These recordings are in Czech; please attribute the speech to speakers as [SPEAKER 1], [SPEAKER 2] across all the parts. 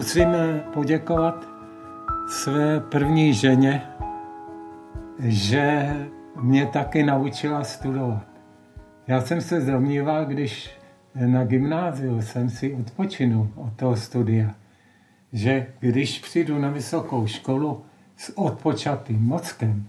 [SPEAKER 1] Musím poděkovat své první ženě, že mě taky naučila studovat. Já jsem se domníval, když na gymnáziu jsem si odpočinul od toho studia, že když přijdu na vysokou školu s odpočatým mozkem,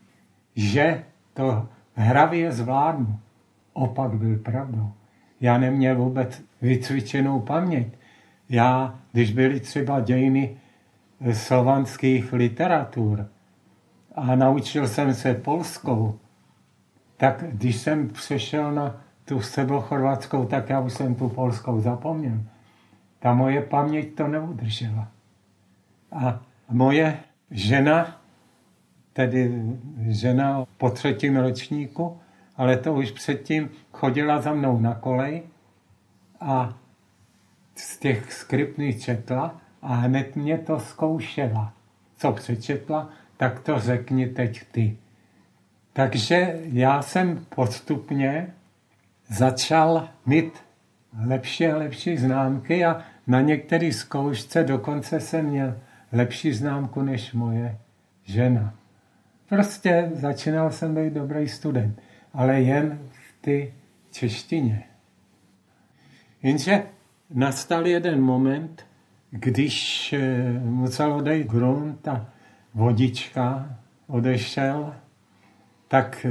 [SPEAKER 1] že to hravě zvládnu. Opak byl pravdou. Já neměl vůbec vycvičenou paměť. Já, když byly třeba dějiny slovanských literatur a naučil jsem se polskou, tak když jsem přešel na tu srbochorvatskou, tak já už jsem tu polskou zapomněl. Ta moje paměť to neudržela. A moje žena, tedy žena po 3. ročníku, ale to už předtím chodila za mnou na kolej a z těch skriptů četla a hned mě to zkoušela. Co přečetla, tak to řekni teď ty. Takže já jsem postupně začal mít lepší a lepší známky a na některé zkoušce dokonce jsem měl lepší známku než moje žena. Prostě začínal jsem být dobrý student, ale jen v té češtině. Jenže nastal jeden moment, když musel odejít grunt a vodička odešel, tak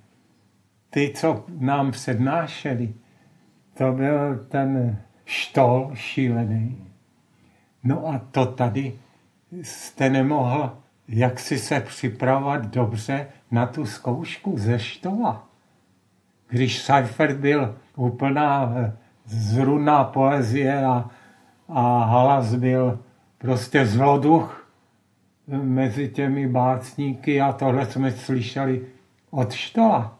[SPEAKER 1] ty, co nám přednášeli, to byl ten štol šílený. No a to tady jste nemohl jaksi se připravovat dobře na tu zkoušku ze štola. Když Seifert byl úplná zrůdná poezie a Halas byl prostě zloduch mezi těmi básníky a tohle jsme slyšeli od štola.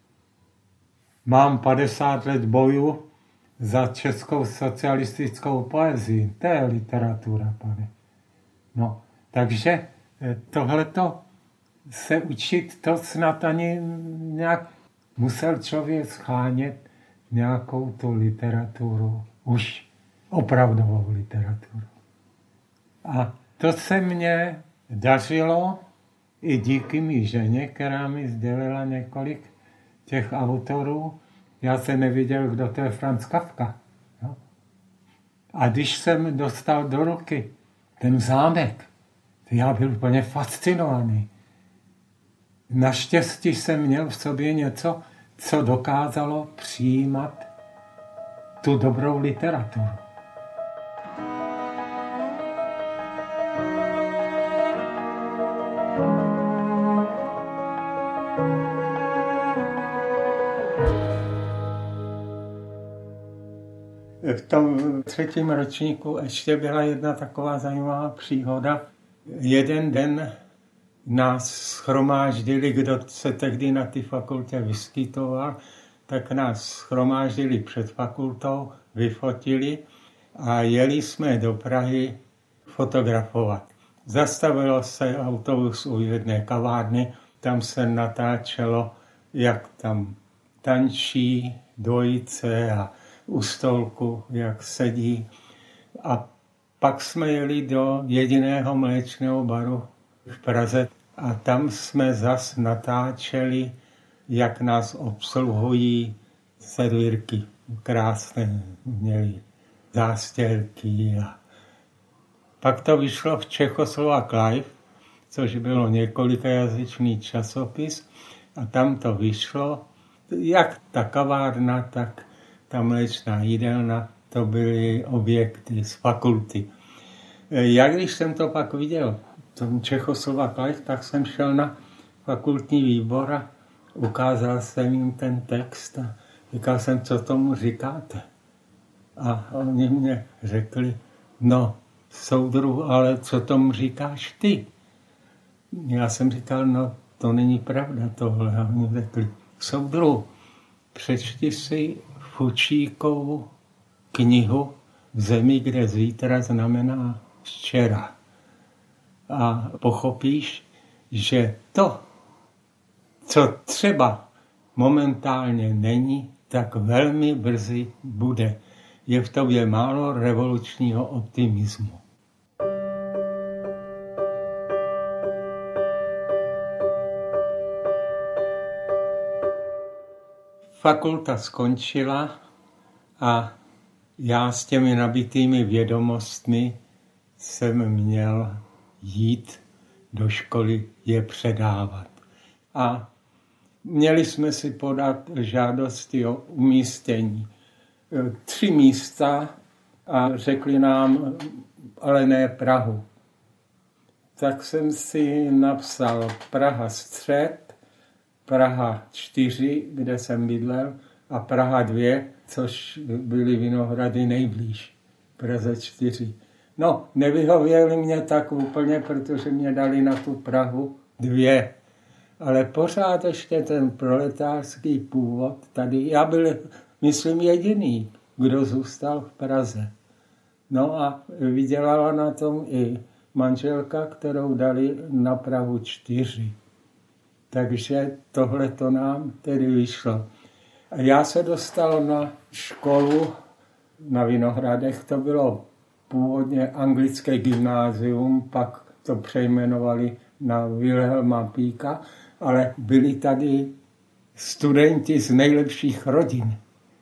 [SPEAKER 1] Mám 50 let boju za českou socialistickou poezii. To je literatura, pane. No, takže tohleto se učit, to snad ani nějak musel člověk schánět nějakou tu literaturu, už opravdovou literaturu. A to se mně dařilo i díky mý ženě, která mi sdělila několik těch autorů. Já jsem neviděl, kdo to je Franz Kafka. No. A když jsem dostal do ruky ten zámek, já byl úplně fascinovaný. Naštěstí jsem měl v sobě něco, co dokázalo přijímat tu dobrou literaturu. V tom 3. ročníku ještě byla jedna taková zajímavá příhoda. Jeden den nás shromáždili, kdo se tehdy na té fakultě vyskytoval, tak nás shromáždili před fakultou, vyfotili a jeli jsme do Prahy fotografovat. Zastavilo se autobus u jedné kavárny, tam se natáčelo, jak tam tančí dvojice a u stolku, jak sedí. A pak jsme jeli do jediného mléčného baru v Praze a tam jsme zas natáčeli, jak nás obsluhují servírky. Krásné měli zástěrky. A pak to vyšlo v Czechoslovak Live, což bylo několikajazyčný časopis a tam to vyšlo, jak ta kavárna, tak ta mléčná jídelna, to byly objekty z fakulty. Já když jsem to pak viděl v tom Czechoslovak Live, tak jsem šel na fakultní výbor a ukázal jsem jim ten text a říkal jsem, co tomu říkáte. A oni mě řekli, no soudruhu, ale co tomu říkáš ty? Já jsem říkal, no to není pravda tohle. A oni řekli, soudruhu, přečti si Fučíkovu knihu V zemi, kde zítra znamená včera. A pochopíš, že to, co třeba momentálně není, tak velmi brzy bude. Je v tobě málo revolučního optimismu. Fakulta skončila a já s těmi nabitými vědomostmi jsem měl jít do školy je předávat. A měli jsme si podat žádosti o umístění. 3 místa a řekli nám, ale ne Prahu. Tak jsem si napsal Praha střed, Praha 4, kde jsem bydlel, a Praha 2, což byly Vinohrady nejblíž, Praze 4. No, nevyhověli mě tak úplně, protože mě dali na tu Prahu 2. Ale pořád ještě ten proletářský původ tady, já byl, myslím, jediný, kdo zůstal v Praze. No a vydělala na tom i manželka, kterou dali na Prahu 4. Takže tohle to nám tedy vyšlo. A já se dostal na školu na Vinohradech, to bylo původně anglické gymnázium, pak to přejmenovali na Wilhelma Píka, ale byli tady studenti z nejlepších rodin.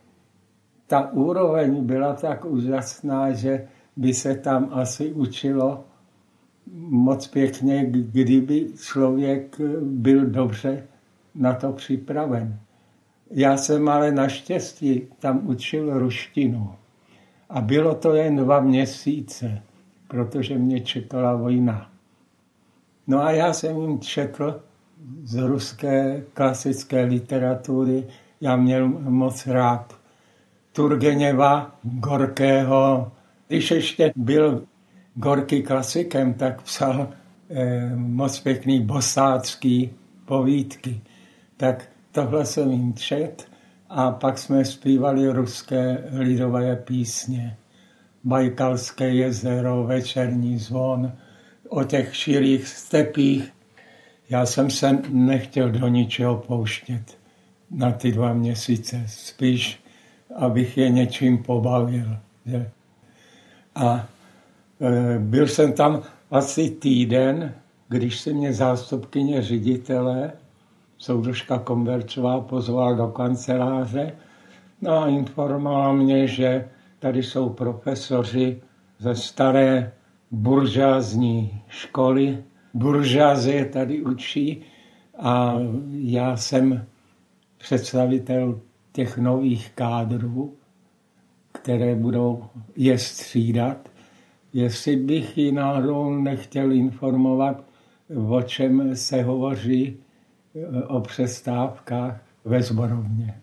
[SPEAKER 1] Ta úroveň byla tak úžasná, že by se tam asi učilo moc pěkně, kdyby člověk byl dobře na to připraven. Já jsem ale naštěstí tam učil ruštinu. A bylo to jen 2 měsíce, protože mě čekala vojna. No a já jsem jim četl z ruské klasické literatury. Já měl moc rád Turgeněva, Gorkého. Když ještě byl Gorký klasikem, tak psal moc pěkný bosácký povídky. Tak tohle jsem jim četl a pak jsme zpívali ruské lidové písně. Bajkalské jezero, Večerní zvon, o těch širých stepích. Já jsem se nechtěl do ničeho pouštět na ty 2 měsíce, spíš, abych je něčím pobavil. Že? A byl jsem tam asi týden, když se mě zástupkyně ředitele, soudružka Komberčová, pozval do kanceláře, no a informovala mě, že tady jsou profesoři ze staré buržázní školy. Buržázie tady učí a já jsem představitel těch nových kádrů, které budou je střídat. Jestli bych ji náhodou nechtěl informovat, o čem se hovoří o přestávkách ve sborovně.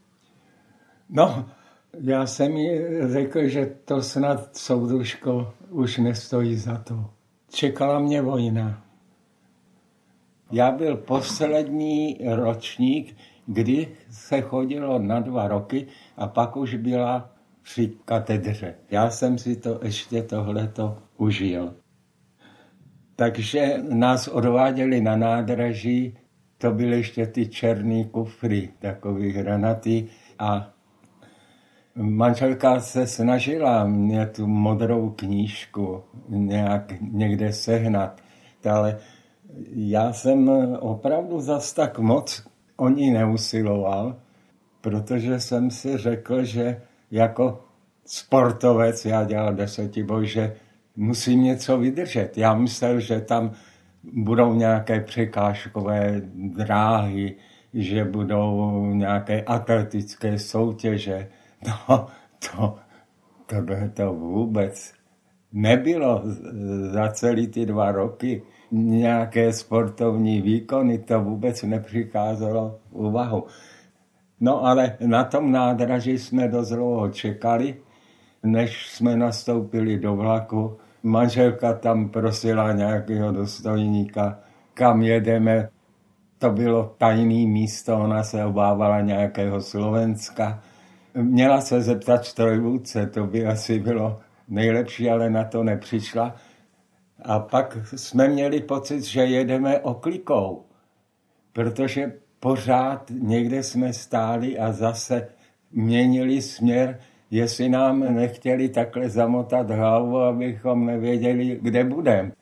[SPEAKER 1] No, já jsem jí řekl, že to snad, soudružko, už nestojí za to. Čekala mě vojna. Já byl poslední ročník, kdy se chodilo na 2 roky a pak už byla při katedře. Já jsem si to ještě tohleto užil. Takže nás odváděli na nádraží, to byly ještě ty černý kufry, takový hranatý, a manželka se snažila mě tu modrou knížku nějak někde sehnat, ale já jsem opravdu zas tak moc o ní neusiloval, protože jsem si řekl, že jako sportovec, já dělal 10boj, že musím něco vydržet. Já myslel, že tam budou nějaké překážkové dráhy, že budou nějaké atletické soutěže. No, to vůbec nebylo za celý ty 2 roky. Nějaké sportovní výkony, to vůbec nepřicházelo v úvahu. No ale na tom nádraží jsme dost dlouho čekali, než jsme nastoupili do vlaku. Manželka tam prosila nějakého důstojníka, kam jedeme. To bylo tajné místo, ona se obávala nějakého Slovenska. Měla se zeptat strojvůdce, to by asi bylo nejlepší, ale na to nepřišla. A pak jsme měli pocit, že jedeme oklikou, protože pořád někde jsme stáli a zase měnili směr, jestli nám nechtěli takhle zamotat hlavu, abychom nevěděli, kde budeme.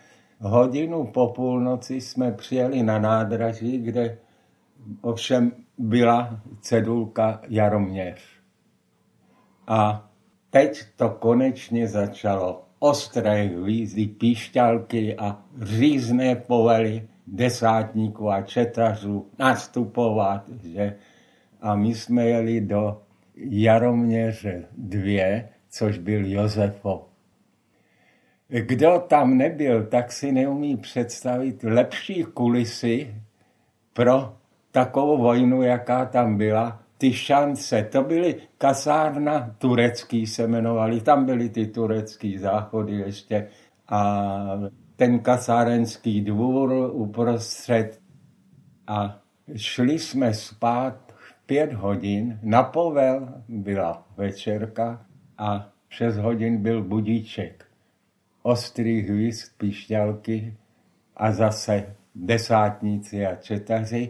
[SPEAKER 1] 1:00 po půlnoci jsme přijeli na nádraží, kde ovšem byla cedulka Jaroměř. A teď to konečně začalo. Ostré hvízdy, píšťalky a řízné povely desátníků a četařů nastupovat. Že? A my jsme jeli do Jaroměře 2, což byl Josefov. Kdo tam nebyl, tak si neumí představit lepší kulisy pro takovou vojnu, jaká tam byla. Ty šance, to byly kasárna turecký se jmenovali, tam byly ty turecký záchody ještě a ten kasárenský dvůr uprostřed a šli jsme spát 5 hodin, na povel byla večerka a 6 hodin byl budíček. Ostrý hvízd, píšťalky a zase desátníci a četaři.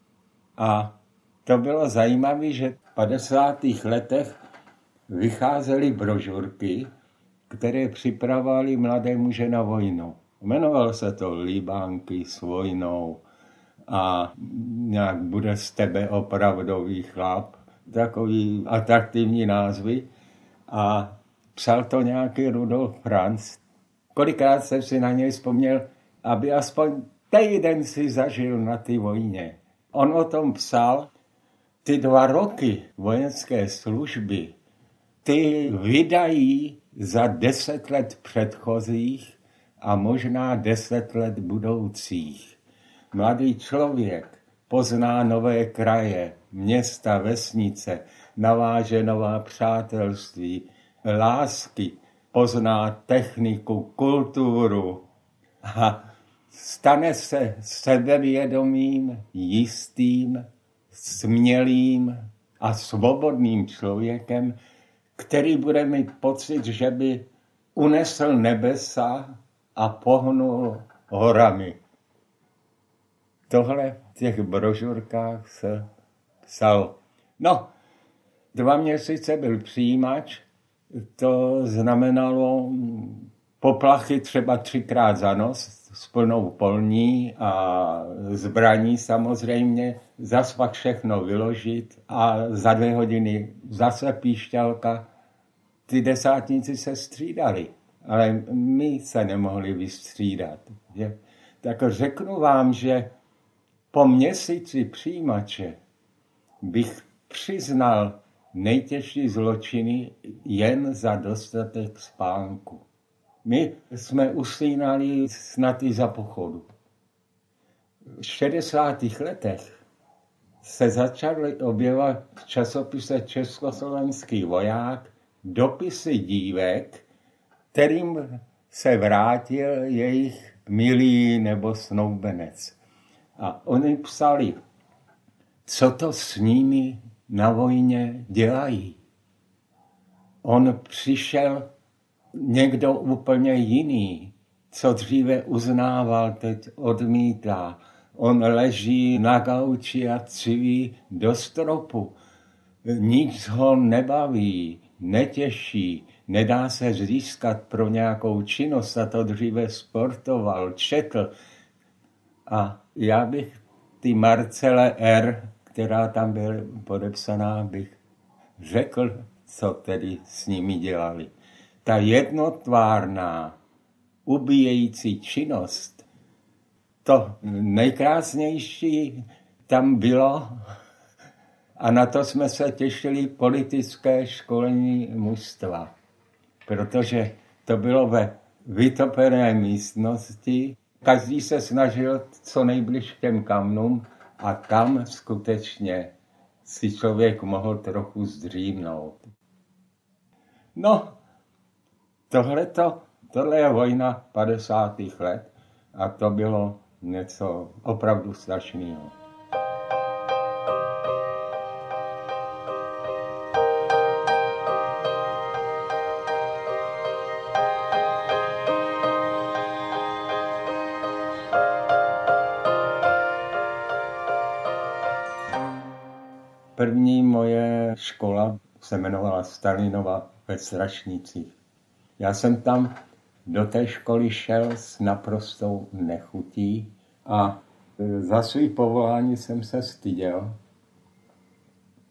[SPEAKER 1] A to bylo zajímavé, že v 50. letech vycházely brožurky, které připravovaly mladé muže na vojnu. Jmenovalo se to Líbánky s vojnou a nějak bude z tebe opravdový chlap. Takový atraktivní názvy. A psal to nějaký Rudolf Franz. Kolikrát jsem si na něj vzpomněl, aby aspoň týden si zažil na té vojně. On o tom psal, ty 2 roky vojenské služby, ty vydají za 10 let předchozích a možná 10 let budoucích. Mladý člověk pozná nové kraje, města, vesnice, naváže nová přátelství, lásky, pozná techniku, kulturu a stane se sebevědomým, jistým, smělým a svobodným člověkem, který bude mít pocit, že by unesl nebesa a pohnul horami. Tohle v těch brožurkách se psalo. No, 2 měsíce byl přijímač, to znamenalo poplachy třeba 3krát za noc s plnou polní a zbraní samozřejmě, zas pak všechno vyložit a za 2 hodiny zase píšťalka. Ty desátníci se střídali, ale my se nemohli vystřídat. Že? Tak řeknu vám, že po měsíci přijímače bych přiznal nejtěžší zločiny jen za dostatek spánku. My jsme usínali snad i za pochodu. V 60. letech se začaly objevovat v časopise Československý voják dopisy dívek, kterým se vrátil jejich milý nebo snoubenec. A oni psali, co to s nimi na vojně dělají. On přišel někdo úplně jiný, co dříve uznával, teď odmítá. On leží na gauči a civí do stropu. Nic ho nebaví, netěší, nedá se získat pro nějakou činnost, a to dříve sportoval, četl. A já bych ty Marcele R., která tam byla podepsaná, bych řekl, co tedy s nimi dělali. Ta jednotvárná, ubíjející činnost, to nejkrásnější tam bylo, a na to jsme se těšili, politické školení mužstva, protože to bylo ve vytopené místnosti, každý se snažil co nejbliž k těm kamnům a tam skutečně si člověk mohl trochu zdřímnout. No, tohle je vojna 50. let a to bylo něco opravdu strašného. První moje škola se jmenovala Stalinova ve Strašnicích. Já jsem tam do té školy šel s naprostou nechutí a za svý povolání jsem se styděl.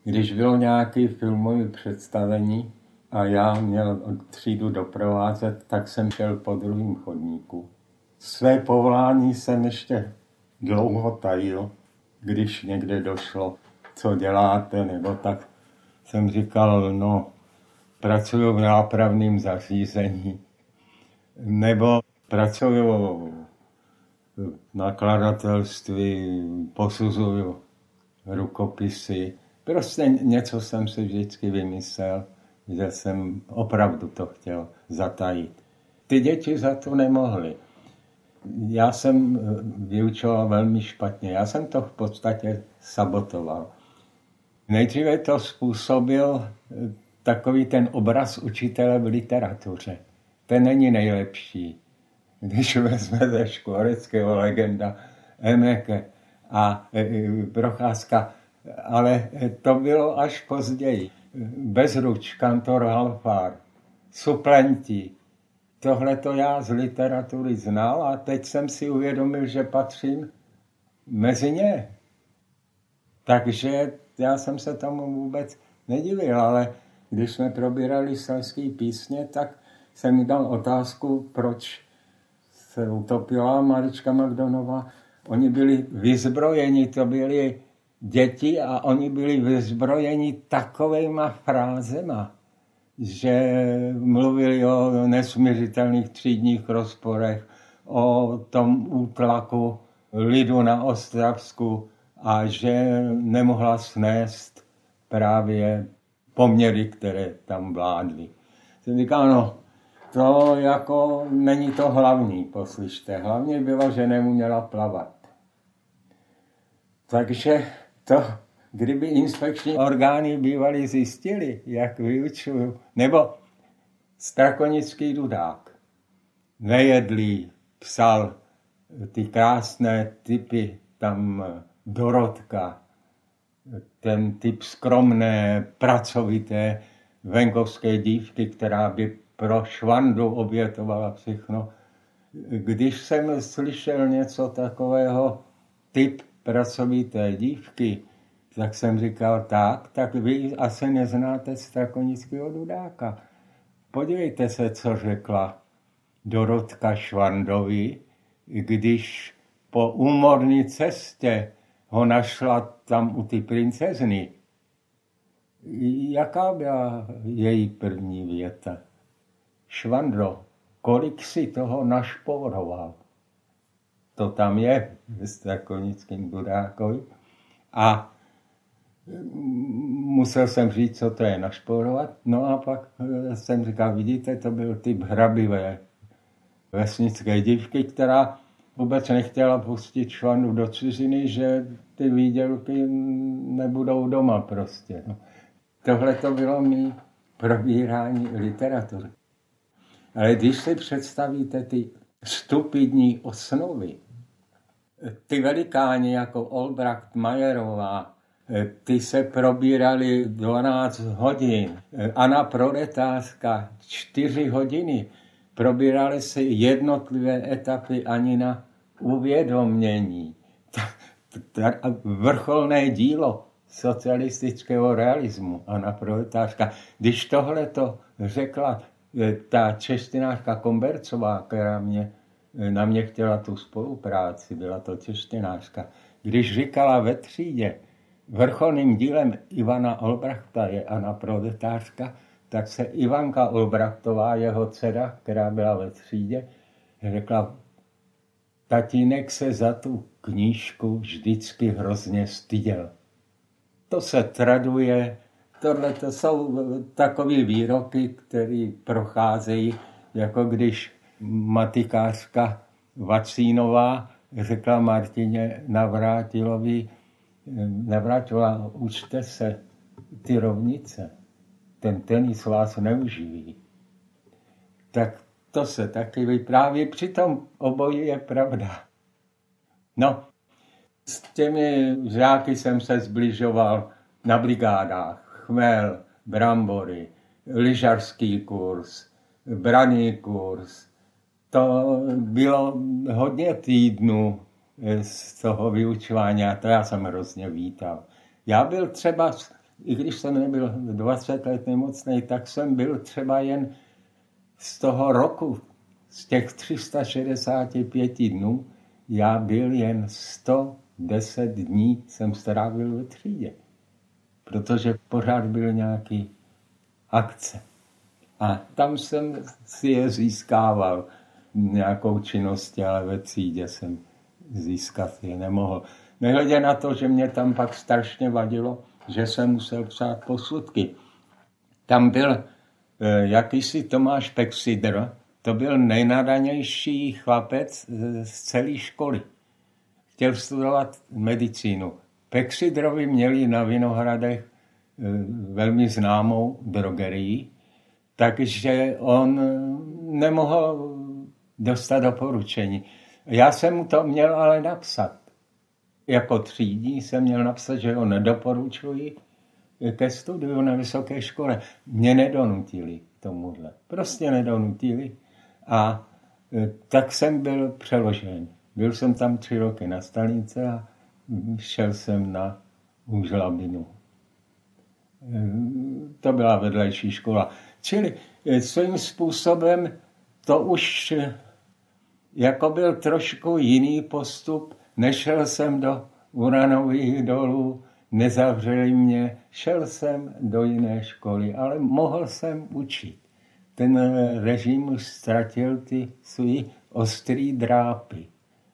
[SPEAKER 1] Když bylo nějaké filmové představení a já měl třídu doprovázet, tak jsem šel po druhém chodníku. Své povolání jsem ještě dlouho tajil, když někde došlo, co děláte, nebo tak jsem říkal, no, pracuju v nápravném zařízení, nebo pracuju v nakladatelství, posuzuju rukopisy. Prostě něco jsem si vždycky vymyslel, že jsem opravdu to chtěl zatajit. Ty děti za to nemohly. Já jsem vyučoval velmi špatně. Já jsem to v podstatě sabotoval. Nejdříve to způsobil takový ten obraz učitele v literatuře. Ten není nejlepší. Když vezmete Škvoreckého legenda, Emeke a Procházka, ale to bylo až později. Bezruč, kantor Halfár, suplenti. Tohle to já z literatury znal a teď jsem si uvědomil, že patřím mezi ně. Takže já jsem se tomu vůbec nedivil, ale když jsme probírali selské písně, tak jsem mi dal otázku, proč se utopila Marička Magdonová. Oni byli vyzbrojeni, to byli děti a oni byli vyzbrojeni takovejma frázema, že mluvili o nesměřitelných třídních rozporech, o tom útlaku lidu na Ostravsku a že nemohla snést právě poměry, které tam vládly. Jsem říkal, no, to jako není to hlavní, poslyšte. Hlavně bylo, že neuměla plavat. Takže to, kdyby inspekční orgány bývaly zjistili, jak vyučuju, nebo Strakonický Dudák, nejedlý, psal ty krásné typy, tam Dorotka, ten typ skromné, pracovité venkovské dívky, která by pro Švandu obětovala všechno. Když jsem slyšel něco takového, typ pracovité dívky, tak jsem říkal, tak vy asi neznáte Strakonického Dudáka. Podívejte se, co řekla Dorotka Švandovi, když po úmorné cestě ho našla tam u ty princezny. Jaká byla její první věta? Švandro, kolik si toho našporoval? To tam je v Strakonickém Dudákovi. A musel jsem říct, co to je našporovat. No a pak jsem říkal, vidíte, to byl typ hrabivé vesnické dívky, která vůbec nechtěla pustit Švandu do ciziny, že ty výdělky nebudou doma prostě. No. Tohle to bylo mý probírání literatury. Ale když si představíte ty stupidní osnovy, ty velikáni jako Olbracht, Majerová, ty se probírali 12 hodin. Anna Proletářka 4 hodiny. Probírali se jednotlivé etapy ani na uvědomění. Vrcholné dílo socialistického realismu Anna Proletářka. Když tohleto řekla ta češtinářka Kombercová, která na mě chtěla tu spolupráci, byla to češtinářka, když říkala ve třídě, vrcholným dílem Ivana Olbrachta je Anna Proletářka, tak se Ivanka Olbrachtová, jeho dcera, která byla ve třídě, řekla, tatínek se za tu knížku vždycky hrozně styděl. To se traduje, tohle to jsou takové výroky, které procházejí, jako když matikářka Vacínová řekla Martině Navrátila, učte se ty rovnice, ten tenis vás neuživí. Tak to se taky vypráví, přitom obojí je pravda. No, s těmi žáky jsem se zbližoval na brigádách, chmel, brambory, lyžařský kurz, branný kurz. To bylo hodně týdnů z toho vyučování a to já jsem hrozně vítal. Já byl třeba i když jsem nebyl 20 let nemocný, tak jsem byl třeba jen z toho roku, z těch 365 dnů, já byl jen 110 dní jsem strávil ve třídě. Protože pořád byl nějaký akce. A tam jsem si je získával nějakou činností, ale ve třídě jsem získat je nemohl. Nehledě na to, že mě tam pak strašně vadilo, že jsem musel psát posudky. Tam byl jakýsi Tomáš Pexidr, to byl nejnadanější chlapec z celé školy. Chtěl studovat medicínu. Pexidrovi měli na Vinohradech velmi známou drogerii, takže on nemohl dostat doporučení. Já jsem mu to měl ale napsat. Jako třídní jsem měl napsat, že ho nedoporučuji ke studiu na vysoké škole. Mě nedonutili tomuhle. Prostě nedonutili. A tak jsem byl přeložen. Byl jsem tam 3 roky na Stalince a šel jsem na Úžlabinu. To byla vedlejší škola. Čili svým způsobem to už jako byl trošku jiný postup. Nešel jsem do uranových dolů, nezavřeli mě, šel jsem do jiné školy, ale mohl jsem učit. Ten režim už ztratil ty svý ostrý drápy.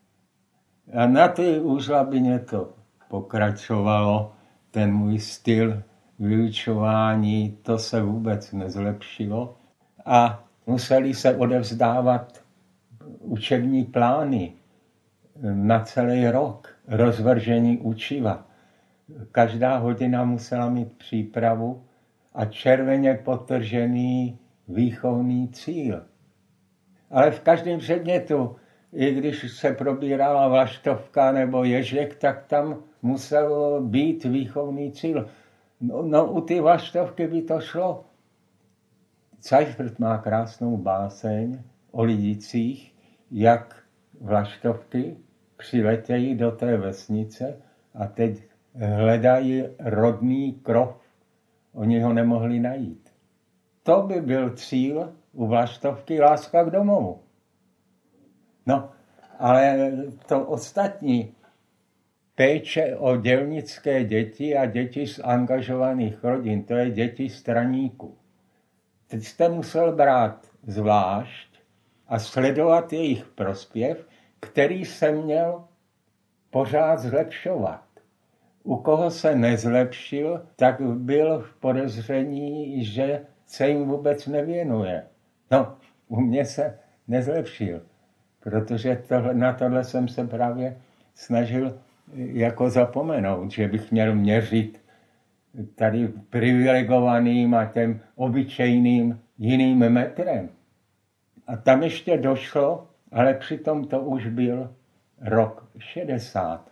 [SPEAKER 1] A na té Úžlabině to pokračovalo, ten můj styl vyučování, to se vůbec nezlepšilo. A museli se odevzdávat učební plány na celý rok, rozvržení učiva. Každá hodina musela mít přípravu a červeně podtržený výchovný cíl. Ale v každém předmětu, i když se probírala vlaštovka nebo ježek, tak tam musel být výchovný cíl. No u té vlaštovky by to šlo. Seifert má krásnou báseň o lidicích, jak vlaštovky přiletějí do té vesnice a teď hledají rodný krov. Oni ho nemohli najít. To by byl cíl u vlaštovky láska k domovu. No, ale to ostatní, péče o dělnické děti a děti z angažovaných rodin, to je děti straníků. Teď jste musel brát zvlášť a sledovat jejich prospěv, který se měl pořád zlepšovat. U koho se nezlepšil, tak byl v podezření, že se jim vůbec nevěnuje. No, u mě se nezlepšil, protože na tohle jsem se právě snažil jako zapomenout, že bych měl měřit tady privilegovaným a těm obyčejným jiným metrem. A tam ještě došlo, ale přitom to už byl rok 60.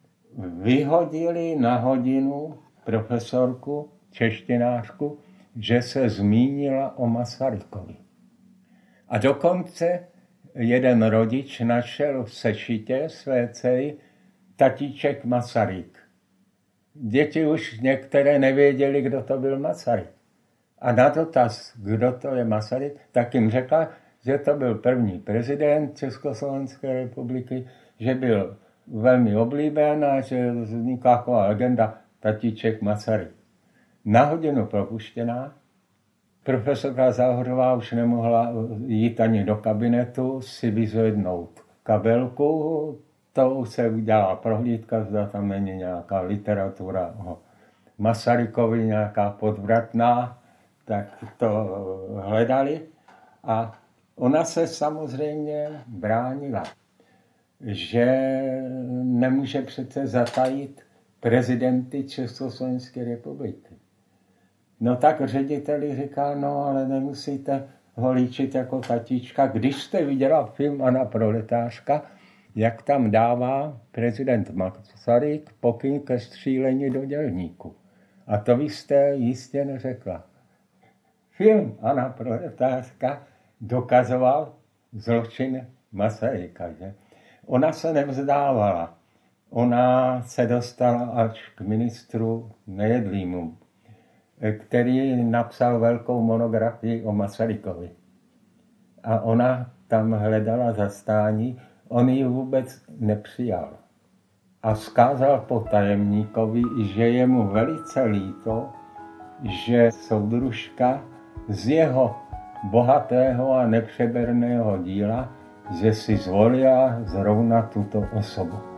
[SPEAKER 1] Vyhodili na hodinu profesorku, češtinářku, že se zmínila o Masarykovi. A dokonce jeden rodič našel v sešitě své dcery tatíček Masaryk. Děti už některé nevěděli, kdo to byl Masaryk. A na dotaz, kdo to je Masaryk, tak jim řekla, že to byl první prezident Československé republiky, že byl velmi oblíben a že vznikla taková legenda tatíček Masaryk. Na hodinu propuštěná, profesorka Záhořová už nemohla jít ani do kabinetu si vyzvednout kabelku, to se udělala prohlídka, zda tam není nějaká literatura o Masarykovi, nějaká podvratná, tak to hledali a ona se samozřejmě bránila, že nemůže přece zatajit prezidenty Československé republiky. No tak řediteli říká, no ale nemusíte ho líčit jako tatíčka. Když jste viděla film Anna Proletářka, jak tam dává prezident Masaryk pokyn ke střílení do dělníku. A to vy jste jistě neřekla. Film Anna Proletářka dokazoval zločin Masaryka, že? Ona se nevzdávala. Ona se dostala až k ministru Nejedlýmu.
[SPEAKER 2] který napsal velkou monografii o Masarykovi. A ona tam hledala zastání, on ji vůbec nepřijal. A vzkázal potajemníkovi, že je mu velice líto, že soudružka z jeho bohatého a nepřeberného díla, že si zvolila zrovna tuto osobu.